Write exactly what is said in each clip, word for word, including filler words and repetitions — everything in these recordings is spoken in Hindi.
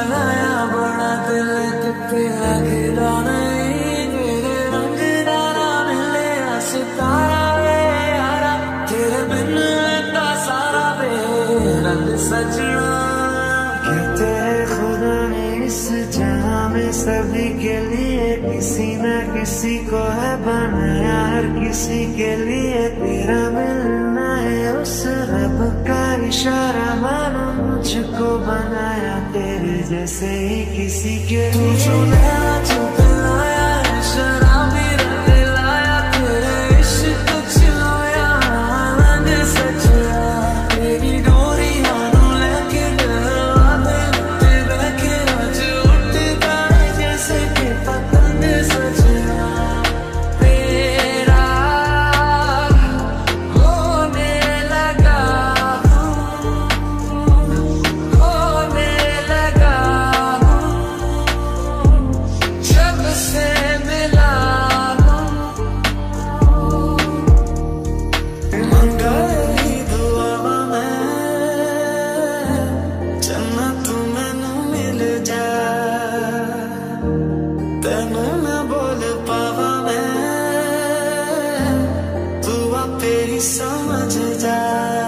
लगाया बड़ा दिल तेरा गिरा नहीं, तेरे रंग डाला मिले सितारा वे यारा, तेरे बिन का सारा वे रंग सजना। कहते हैं खुदा ने इस जहां में सभी के लिए किसी न किसी को है बनाया, हर किसी के लिए तेरा मिलना है उस रब का इशारा, मानो मुझको बनाया तेरे जैसे ही किसी के लिए। जो नया जो पिलाया है शराबी रंग लाया, तेरे इश्क चिलोया रंग सजना। तेरी डोरी हाथों लेके दरवाजे उठते बैठे आज उठता है जैसे कि पतंग सजना। तेरा होने लगा हूँ, होने लगा हूँ, जब से मिला हूँ। मंगली दुआ में जन्नत मैनू मिल जा, तेनू मैं बोल पावा मैं, तू आपे ही समझ जा।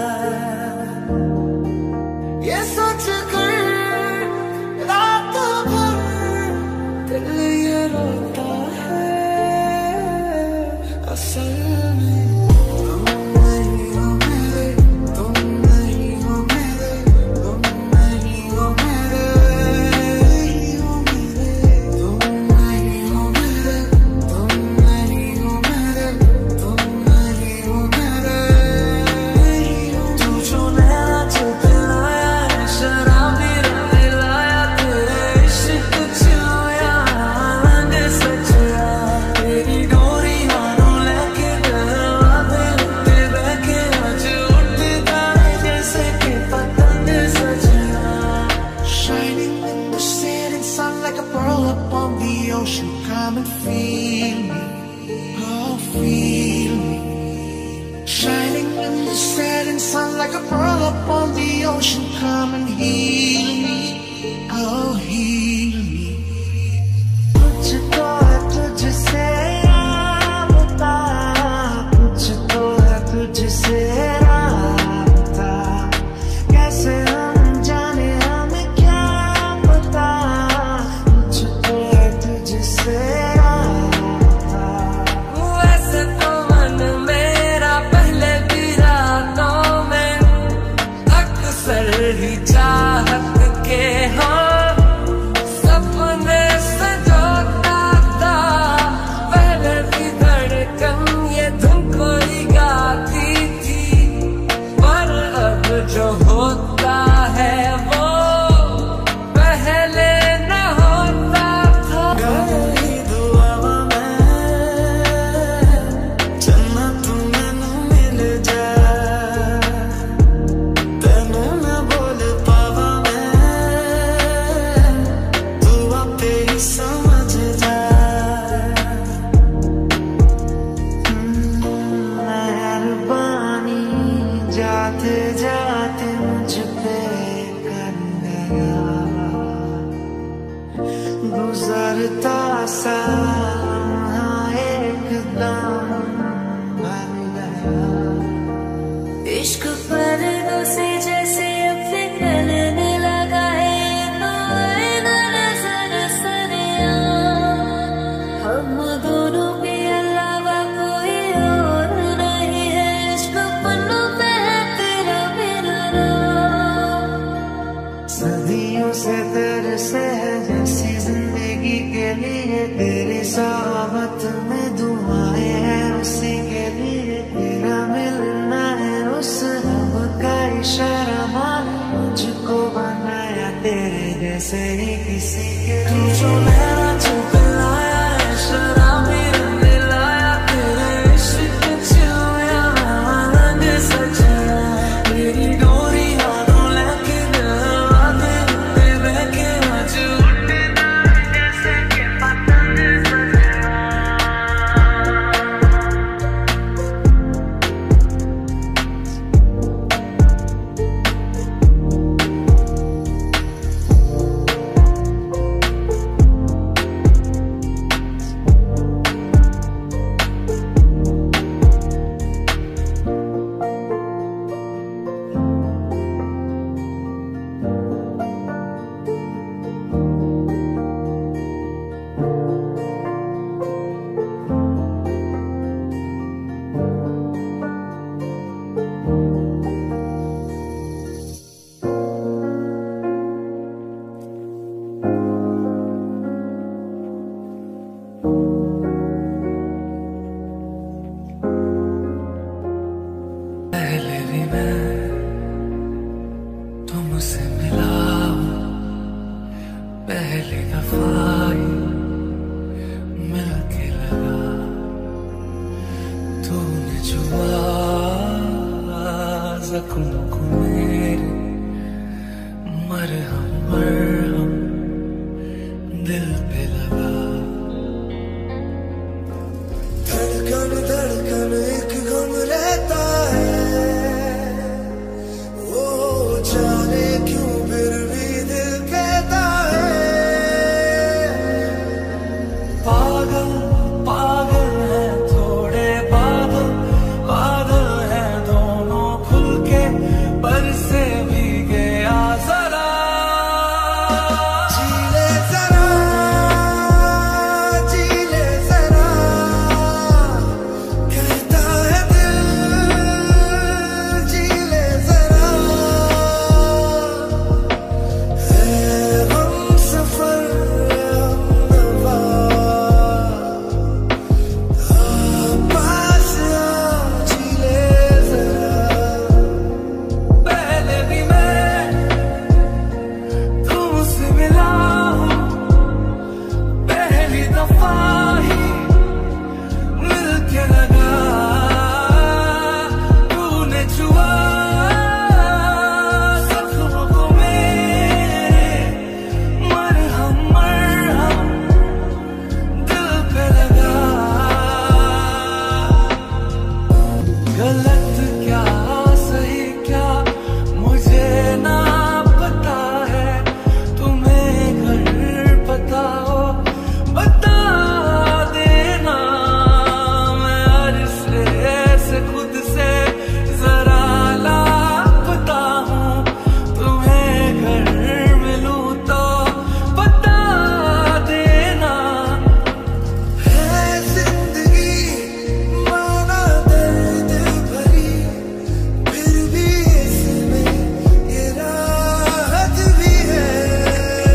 ये सोच कर रात भर दिल ये रोता है, असल में तुम नहीं हो मेरे, तुम नहीं हो मेरे, तुम नहीं हो मेरे, नहीं हो मेरे, तुम नहीं हो मेरे, तुम नहीं हो मेरे, तुम नहीं हो मेरे, नहीं हो। तू जो नया जो पिलाया है शराबी रंग लाया, तेरे इश्क चिलोया रंग सजना। तेरी डोरी हाथों लेके दरवाजे उठते बैठे आज उठता है जैसे कि पतंग सजना। Shining in the setting sun like a pearl upon the ocean, come and feel me, oh feel me. Shining in the setting sun like a pearl upon the ocean, come and heal me, oh heal me. कुछ तो है तुझसे राबता, कुछ तो है तुझसे राबता, कैसे हम जाने हमें क्या पता, कुछ तो है तुझसे राबता। वैसे तो मन मेरा पहले भी रातों में अक्सर ही चाहत के हो सपने सजोता था, पहले भी धड़कन ये धुन कोई गाती थी, पर अब जो होता है वो पहले न होता था। गई दुआ में जन्नत मैनू मिल जा, तेनू मैं बोल पावा मैं, तू आपे ही समझ जा। मेहरबानी जाते जाते मुझ पे कर गया, गुजरता सा एकदम भर गया। इश्क पर्दों से जैसे अब निकलने लगा है, तो आईना नजर सरिया, हम दोनों के अलावा कोई और नहीं है, इश्क पन्नों पे है तेरा मेरा नाम। सदियों से तरसे है जैसी जिंदगी के लिए, तेरी सोहबत में दुआएं हैं उसी के लिए, तेरा मिलना है उस रब का इशारा, मानो मुझको बनाया तेरे जैसे ही किसी के लिए। तू जो नया जो पिलाया है शराबी रंग लाया, तेरे इश्क चिलोया रंग सजना। तेरी डोरी हाथों लेके दरवाजे उठते बैठे आज उठता है जैसे कि पतंग सजना। पहले भी मैं तुमसे मिला हूँ, पहली दफा ही मिलके लगा। तूने छुआ जख्मों को मेरे, मरहम मरहम दिल पे लगा। धड़कन धड़कन एक गम रहता है, वो जाने क्यों फिर भी दिल कहता है। पागल पागल है थोड़े बादल, बादल है दोनों खुल के बरसे भीगे आ जरा। जी ले जरा, जी ले जरा, कहता है दिल, जी ले जरा। है हम सफर हमनवा, पास आ जी ले जरा। पहले भी मैं तुमसे मिला हूँ, पहली दफा ही मिलके लगा। तूने छुआ जख्मों को मेरे, मरहम मरहम दिल पे लगा। गलत क्या सही क्या मुझे ना पता है, तुम्हें घर पता हो बता देना। मैं अरसे से खुद से जरा लापता हूँ, तुम्हें घर मिलूं तो बता देना। है जिंदगी माना दर्द भरी, फिर भी इसमें ये राहत भी है।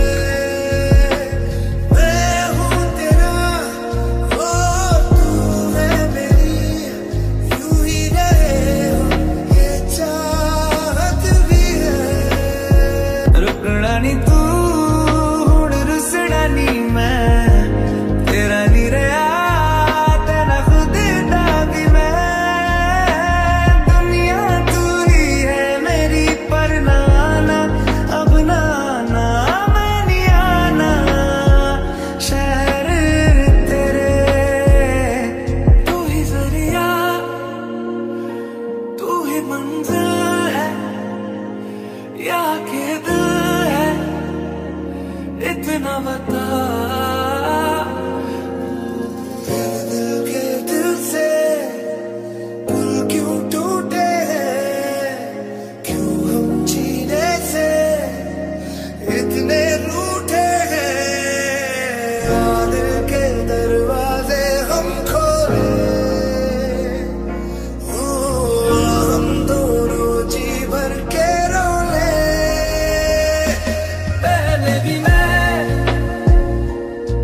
मैं हूँ तेरा, वो तू है मेरी, यूं ही रहे हम ये चाहत भी है। रुकना नी तू हुण रुसना नी मैं, तेरा नी रहा तेरा खुद दा भी मैं। दुनिया तू ही है मेरी, पर ना आना अब ना आना, मैं नहीं आना। शहर तेरे तू ही जरिया, तू ही मंजिल है, या के दिल है इतना बता। मेरे दिल के दिल से पुल क्यों टूटे हैं, क्यों हम जीने से इतने रूठे हैं। दिल के दरवाजे हम खोले, ओ, हम दोनों जी भर के रोले। पहले भी मैं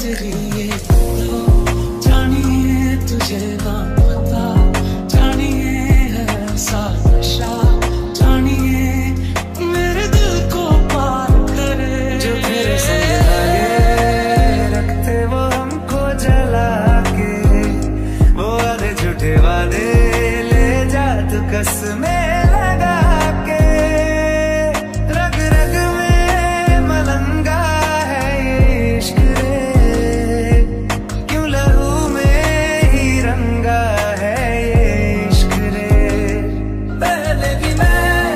तेरी ये तो जानिए तुझे ना पता, जानिए है ऐसा नशा, जानिए मेरे दिल को पार करे। जो तेरे संग लगे रखते वो हमको जला के, वो वादे झूठे वादे ले जा तू कसमें लगा के। रग रग में मलंगा है ये इश्क रे, क्यों लहू में ही रंगा है ये इश्क रे। पहले भी मैं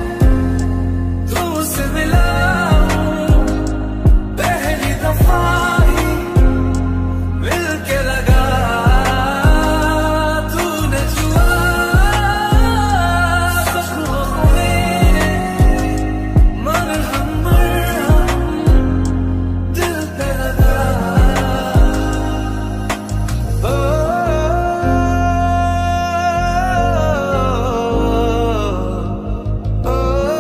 तुझसे मिला हूँ, पहली दफा ही मिल के लगा, तूने छुआ सपनों को मेरे, मरहम मरहम दिल पे लगा। ओ, ओ,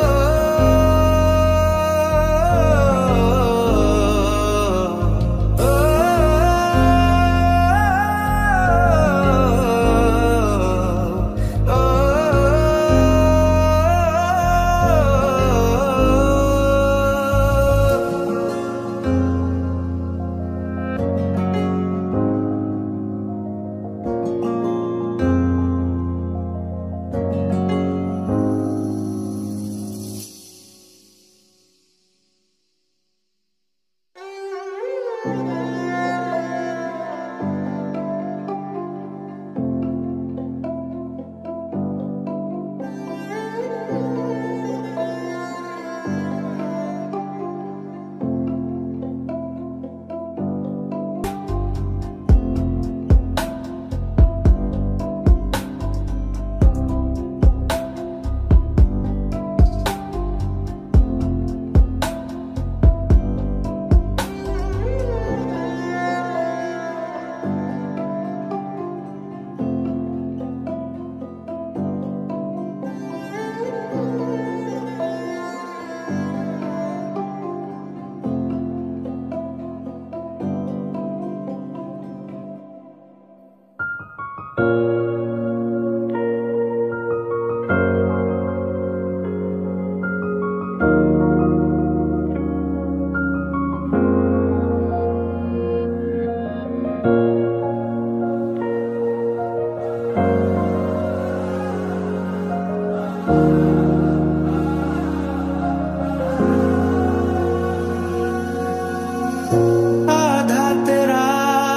आधा तेरा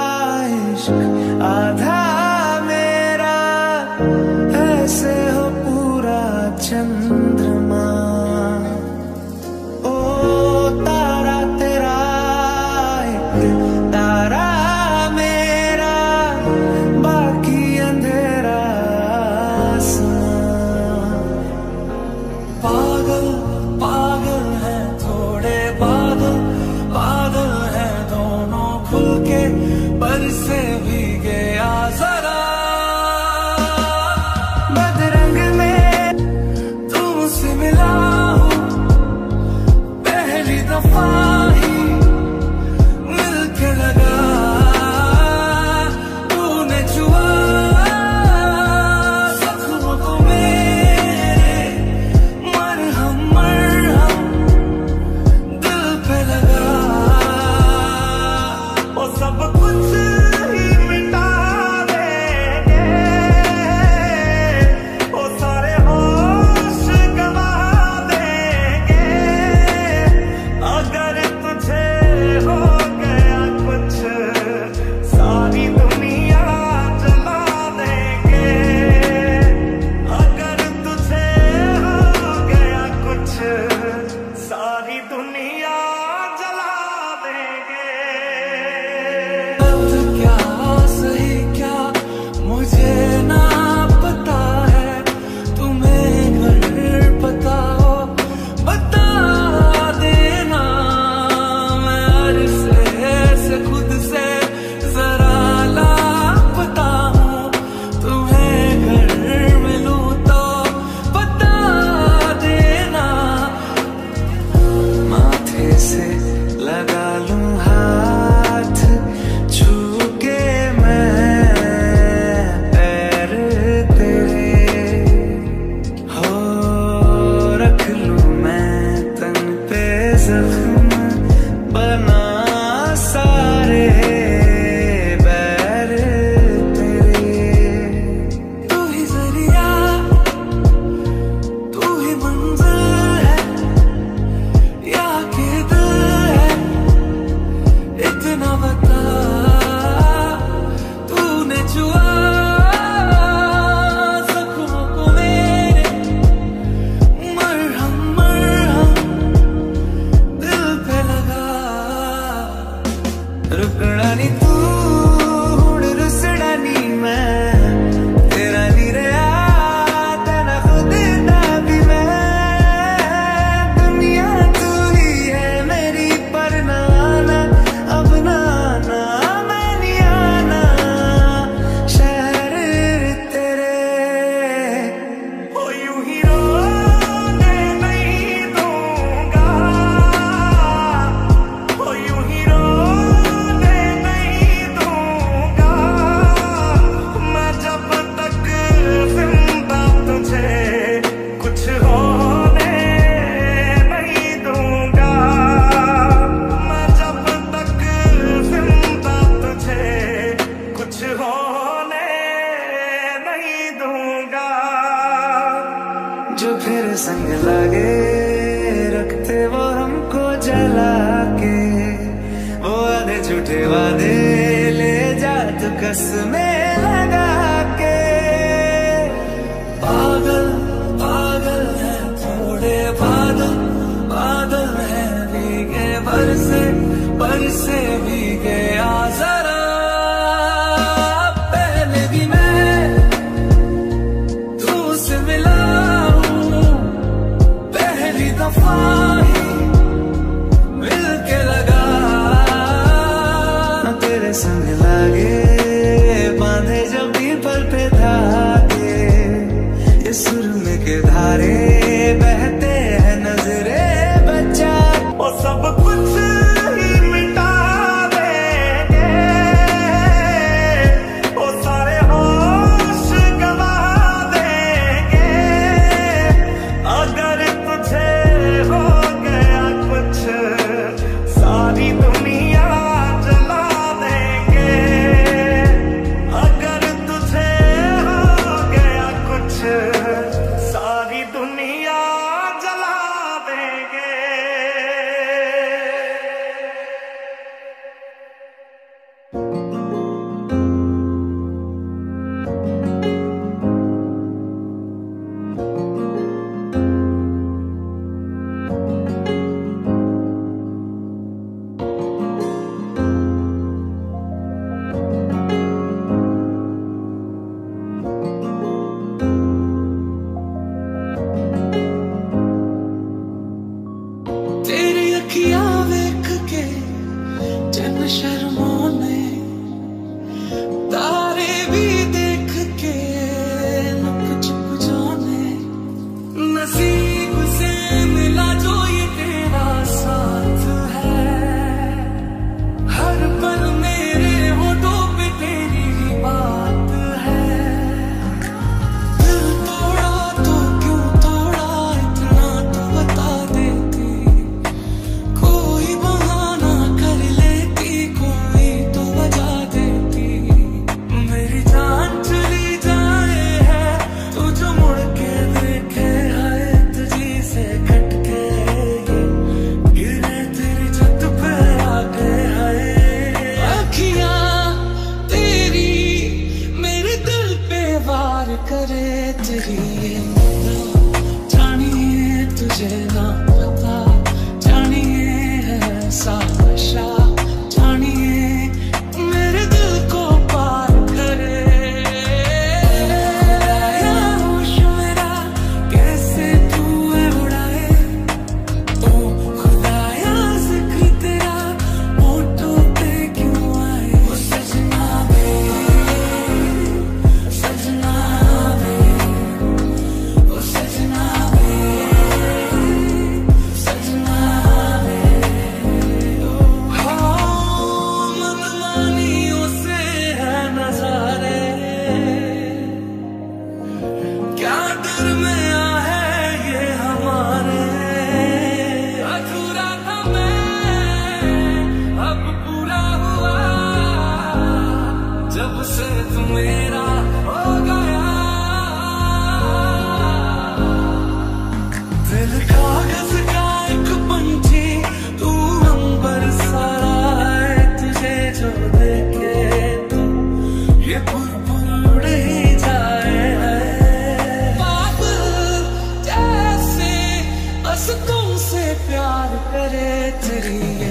इश्क आधा मेरा, ऐसे हो पूरा चंद्रमा। ओ तारा तेरा एक तारा मेरा, बाकी अंधेरा आसमां। पागल पागल है थोड़े बादल, बादल है दोनों खुल के बरसे भीगे आ जरा। बदरंग में तुमसे मिला हूँ, पहली दफा ही मिल के लगा, तूने छुआ जख्मों को मेरे, मरहम मरहम दिल पे लगा। वो सब कुछ ही मिटा देंगे, वो सारे होश गवा देंगे, अगर जख्म बना सारे बैर तेरे। तू ही जरिया तू ही मंजिल है या कि दिल है, इतना बता तूने छुआ जख्मों को मेरे, मरहम मरहम दिल पे लगा। रुकना नी तू हुण रुसड़ा नी मैं, तेरा नी रहा तेरा खुद ना भी मैं। दुनिया तू ही है मेरी पर ना आना, अब ना आना मैं नहीं आना शहर तेरे। हो यूं ही रोने नहीं दूंगा, हो यूं ही रोने नहीं दूंगा मैं, जब तक जिंदा तुझे कुछ होने नहीं दूंगा। मैं जब तक जिंदा तुझे कुछ होने नहीं दूंगा। जो फिर संग लागे रखते वो हमको जला के, वो आधे झूठे वादे ले जा तू कसमें लगा के। पागल पागल है थोड़े बादल, बादल है भीगे बरसे बरसे भीगे आ जरा। पहले भी मैं तुझसे मिला हूँ, पहली दफा ही मिल के लगा। तेरे संग लागे बांधे जब भी पल पे धागे, ये सुरमे के धारे बहते हैं नजरे बच्चा। वो सब कुछ ही मिटा दे मेरा हो गया। दिल कागज का एक पंछी तू अंबर सारा है, तुझे जो देखे तो ये बुलबुल उड़ ही जाए। बादल जैसे बस तुमसे प्यार करे तेरी ये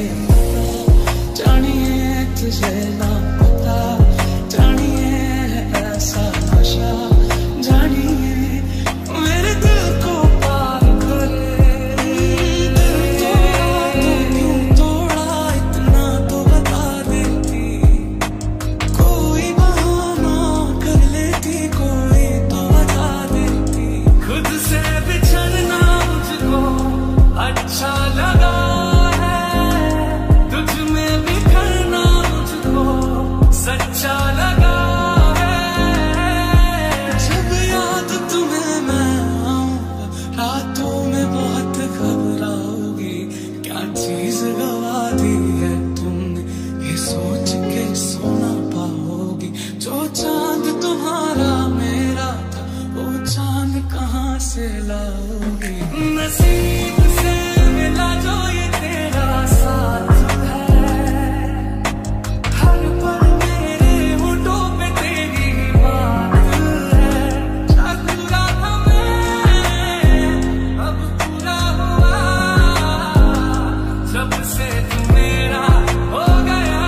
जानिए तुझे ना पता, जानिए है ऐसा नशा, जानिए मेरे दिल को पार करे। दिल तोड़ा तो क्यों तोड़ा इतना तो बता देती, कोई बहाना कर लेती, कोई तो बता देती। खुद से बिछड़ना मुझको अच्छा लगा है, तुझ में बिखरना मुझको सच्चा लगा है। जब याद तुम्हें मैं आऊंगा रातों में बहुत घबराओगी, क्या चीज गवा दी है तुमने ये सोच के सो ना पाओगी। जो चांद तुम्हारा मेरा था वो चांद कहाँ से लाओगी। नसीब से मिला जो ये तेरा साथ है, हर पल मेरे होठों पे तेरी बात है। अधूरा था मैं अब पूरा हुआ, जब से तू मेरा हो गया।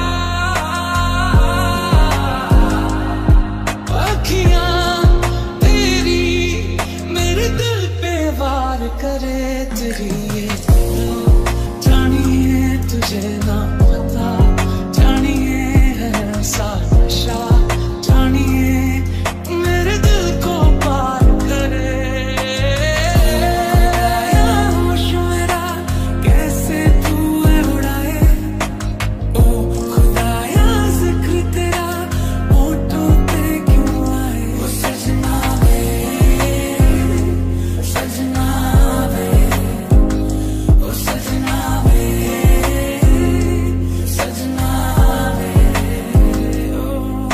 अखियां तेरी मेरे दिल पे वार करे तेरी ये जानिए तुझे ना पता, जानिए है ऐसा नशा, जानिए मेरे दिल को पार करे। होश मेरा कैसे तू है उड़ाए, ओ खुदाया जिक्र तेरा होठों पे क्यों आए। ओ सजना वे सजना वे, ओ सजना वे सजना वे ओ।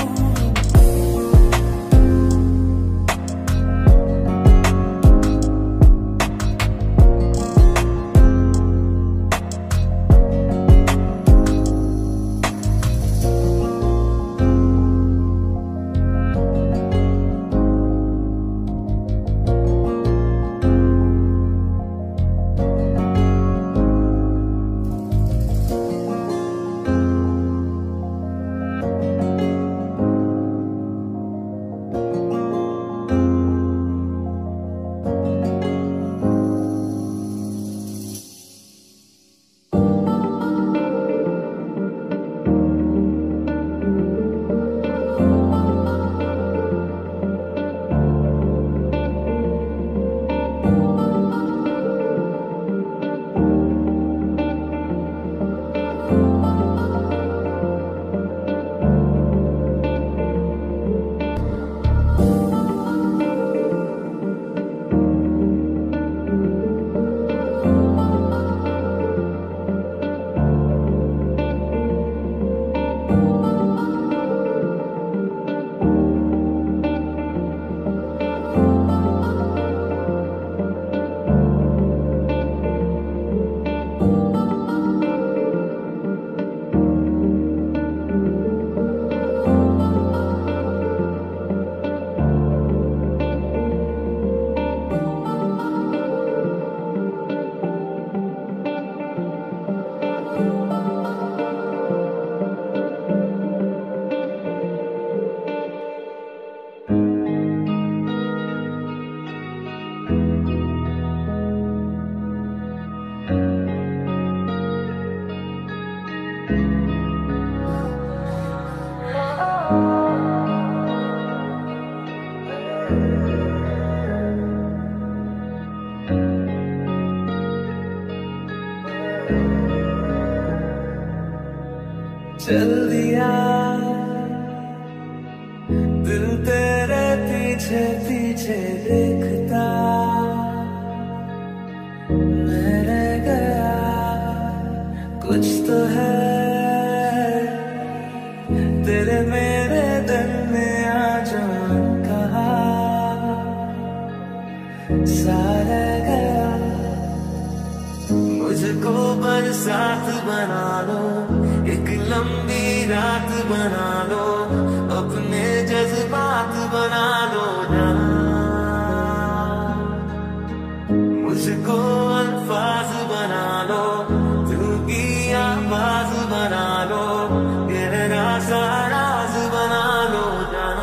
चल दिया दिल तेरे पीछे पीछे देखता मैं रह गया, कुछ तो है तेरे मेरे दिल में आज बना लो, एक लंबी रात बना लो, अपने जज्बात बना लो जान, मुझको अल्फाज बना लो, दिल की आवाज बना लो, गहरा सा राज बना लो जान।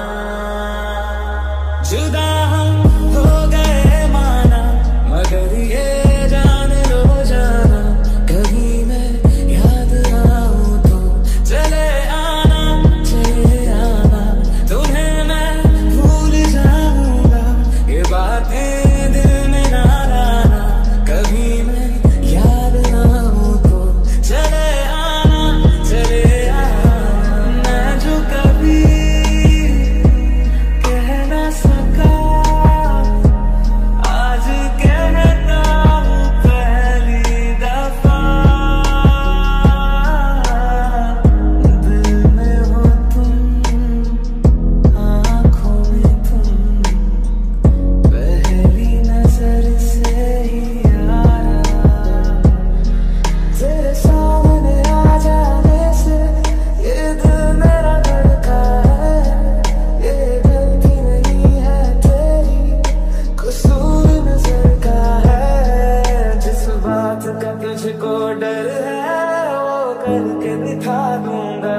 जुदा हम हो गए माना, मगर ये जान लो जाना, कभी मैं याद आऊं तो चले आना, चले आना, तुम्हें मैं भूल जाऊंगा, ये बातें दिल में ना लाना, कभी मैं याद आऊं तो चले आना, चले आना। मैं जो कभी कह ना सका, आज कहता हूँ पहली दफा, दिल में हो तुम, आँखों में तुम, पहली नजर से ही यारा, तेरे सामने आ जाने से ये दिल मेरा धड़का है, ये गलती नहीं है तेरी, कसूर नजर का है, जिस बात का तुझको डर है वो करके दिखा दूंगा।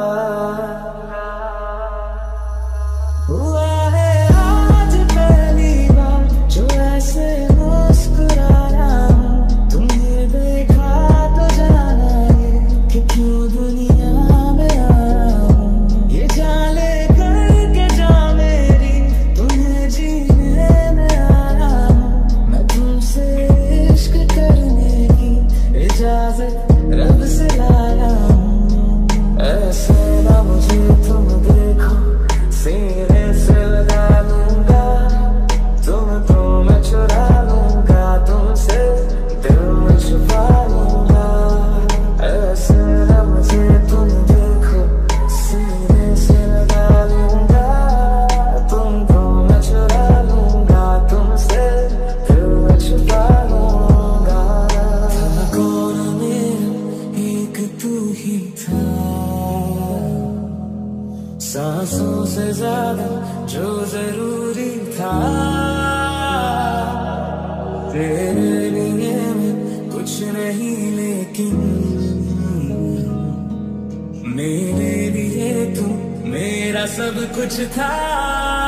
हुआ है आज पहली बार जो ऐसे मुस्कुराना हूँ, तुम्हें देखा तो जाना ये कि क्यों दुनिया में आया हूँ, ये जाले करके जा मेरी, तुम्हें जीने में आया हूँ, मैं तुमसे इश्क करने की इजाजत रब से लाया हूँ, ऐसे ना मुझे तुम देखो, सीने से लगा लूंगा, तुमको मैं चुरा लूंगा, तुमसे दिल में छुपा लूंगा, ऐसे ना मुझे तुम देखो, सीने से लगा लूंगा, तुमको मैं चुरा लूंगा, तुमसे दिल में छुपा लूंगा। था कौन मेरा एक तू ही था, सांसों से ज्यादा जो जरूरी था, तेरे लिए मैं कुछ नहीं लेकिन मेरे लिए तू मेरा सब कुछ था।